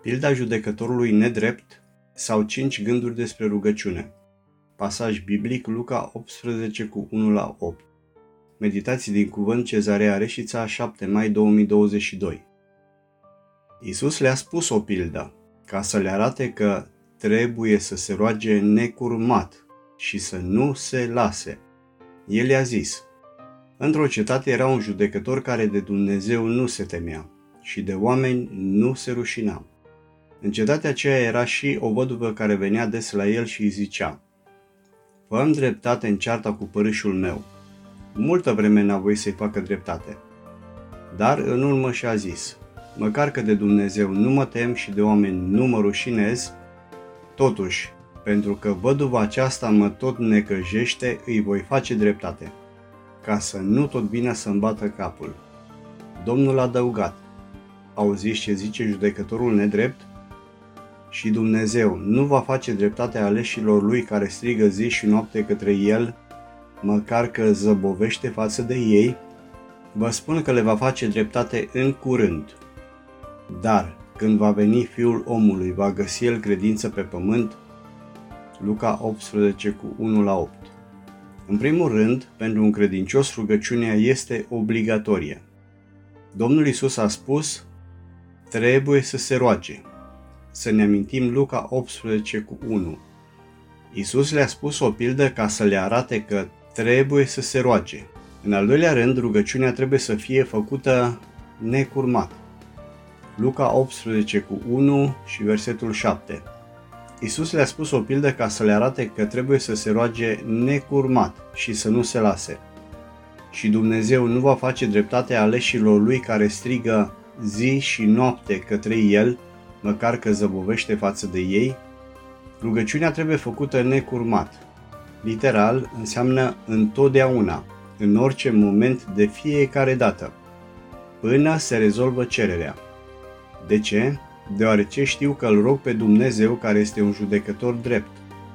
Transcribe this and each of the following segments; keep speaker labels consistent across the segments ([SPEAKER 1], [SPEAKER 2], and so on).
[SPEAKER 1] Pilda judecătorului nedrept sau 5 gânduri despre rugăciune. Pasaj biblic Luca 18 cu 1-8. Meditații din cuvânt Cezarea Reșița, 7 mai 2022. Iisus le-a spus o pildă ca să le arate că trebuie să se roage necurmat și să nu se lase. El le-a zis: într-o cetate era un judecător care de Dumnezeu nu se temea și de oameni nu se rușina. În cetatea aceea era și o văduvă care venea des la el și îi zicea: fă-mi dreptate în cearta cu părâșul meu. Multă vreme n-a voit să-i facă dreptate. Dar în urmă și-a zis: măcar că de Dumnezeu nu mă tem și de oameni nu mă rușinez, totuși, pentru că văduva aceasta mă tot necăjește, îi voi face dreptate, ca să nu tot vină să-mi bată capul. Domnul a adăugat: auziți ce zice judecătorul nedrept? Și Dumnezeu nu va face dreptate aleșilor lui care strigă zi și noapte către el, măcar că zăbovește față de ei? Vă spun că le va face dreptate în curând. Dar când va veni Fiul omului, va găsi el credință pe pământ? Luca 18 cu 1-8. În primul rând, pentru un credincios rugăciunea este obligatorie. Domnul Iisus a spus: trebuie să se roage. Să ne amintim Luca 18 cu 1. Iisus le-a spus o pildă ca să le arate că trebuie să se roage. În al doilea rând, rugăciunea trebuie să fie făcută necurmat. Luca 18 cu 1 și versetul 7. Iisus le-a spus o pildă ca să le arate că trebuie să se roage necurmat și să nu se lase. Și Dumnezeu nu va face dreptate aleșilor lui care strigă zi și noapte către el, măcar că zăbovește față de ei. Rugăciunea trebuie făcută necurmat. Literal înseamnă întotdeauna, în orice moment, de fiecare dată, până se rezolvă cererea. De ce? Deoarece știu că îl rog pe Dumnezeu, care este un judecător drept.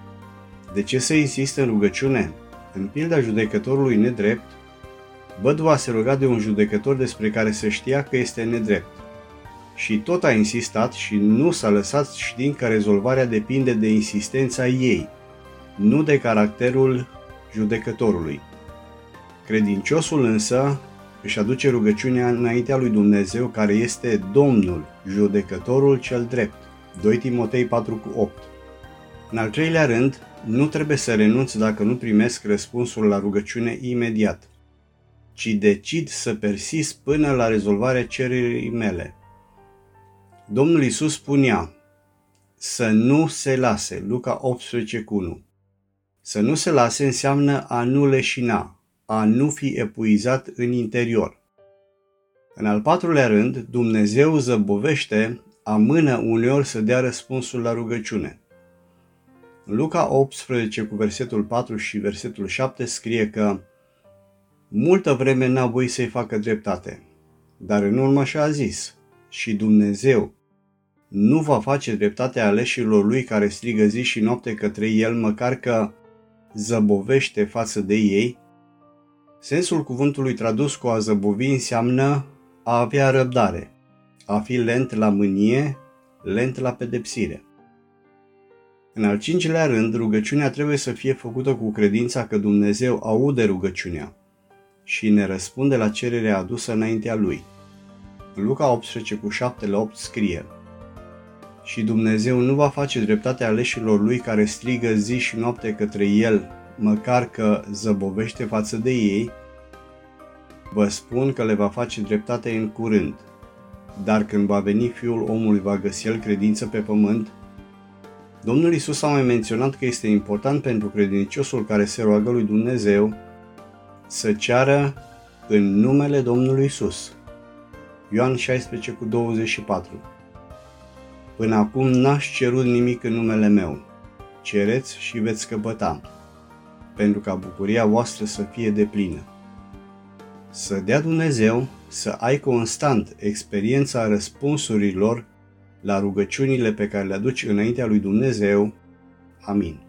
[SPEAKER 1] De ce să insist în rugăciune? În pilda judecătorului nedrept, văduva se ruga de un judecător despre care se știa că este nedrept. Și tot a insistat și nu s-a lăsat, știind că rezolvarea depinde de insistența ei, nu de caracterul judecătorului. Credinciosul însă își aduce rugăciunea înaintea lui Dumnezeu, care este Domnul, judecătorul cel drept. 2 Timotei 4:8. În al treilea rând, nu trebuie să renunț dacă nu primesc răspunsul la rugăciune imediat, ci decid să persist până la rezolvarea cererii mele. Domnul Iisus spunea să nu se lase, Luca 18:1. Să nu se lase înseamnă a nu leșina, a nu fi epuizat în interior. În al patrulea rând, Dumnezeu zăbovește, amână uneori să dea răspunsul la rugăciune. În Luca 18 cu versetul 4 și versetul 7 scrie că multă vreme n-a voit să-i facă dreptate, dar în urmă și-a zis: și Dumnezeu nu va face dreptate aleșilor lui care strigă zi și noapte către el, măcar că zăbovește față de ei. Sensul cuvântului tradus cu a zăbovi înseamnă a avea răbdare, a fi lent la mânie, lent la pedepsire. În al cincilea rând, rugăciunea trebuie să fie făcută cu credința că Dumnezeu aude rugăciunea și ne răspunde la cererea adusă înaintea lui. În Luca 18 cu 7-8 scrie: și Dumnezeu nu va face dreptate aleșilor lui care strigă zi și noapte către el, măcar că zăbovește față de ei. Vă spun că le va face dreptate în curând. Dar când va veni Fiul omului, va găsi el credință pe pământ? Domnul Iisus a mai menționat că este important pentru credinciosul care se roagă lui Dumnezeu să ceară în numele Domnului Iisus. Ioan 16 cu 24. Până acum n-aș cerut nimic în numele meu. Cereți și veți căpăta, pentru ca bucuria voastră să fie deplină. Să dea Dumnezeu să ai constant experiența răspunsurilor la rugăciunile pe care le aduci înaintea lui Dumnezeu. Amin.